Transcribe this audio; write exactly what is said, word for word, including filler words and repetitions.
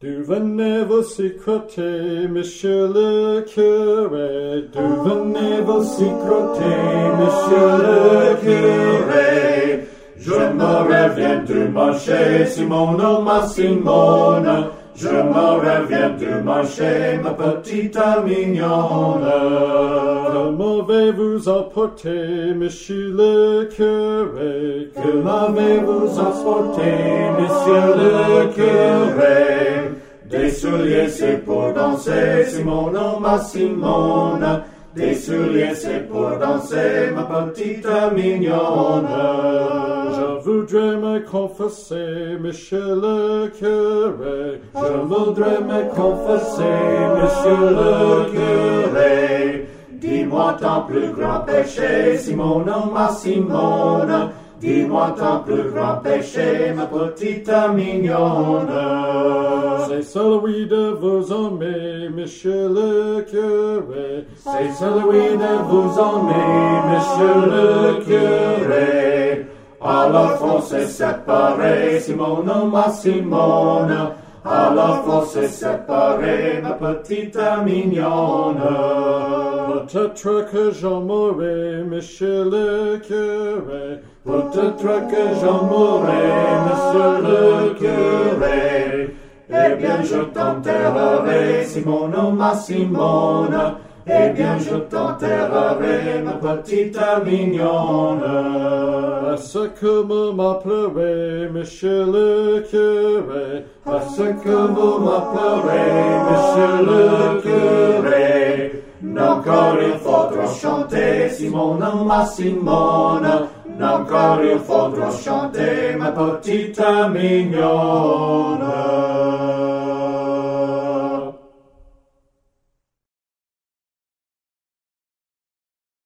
D'où venez vos secretés, monsieur le curé? D'où venez vos secretés, monsieur le curé? Je me reviens du marché, Simone, ma Simone. Je me reviens du marché, ma petite mignonne. Que m'avez-vous apporté, monsieur le curé? Que m'avez-vous apporté, monsieur le curé? Des souliers, c'est pour danser, Simone, ma Simone. Des souliers, c'est pour danser, ma petite mignonne. Je voudrais me confesser, monsieur le curé. Je voudrais me confesser, monsieur le curé. Dis-moi ton plus grand péché, Simone, ma Simone. Dis-moi ton plus grand péché, ma petite mignonne. C'est celui de vous aimer, monsieur le curé. C'est celui de vous aimer, monsieur le curé. Alors faut se séparer, Simone, ma Simone. Alors faut se séparer, ma petite mignonne. Peut-être que j'en mourrai, monsieur le curé. Peut-être que j'en mourrai, monsieur le curé. Eh bien je t'enterrerai, Simone, ma Simone. Eh bien je t'enterrerai, ma petite mignonne. Parce que vous m'appellerez, monsieur le curé. Parce que vous m'appellerez, monsieur le curé. Encore il faudra chanter, Simone, ma Simone. Encore il faudra chanter, ma petite mignonne.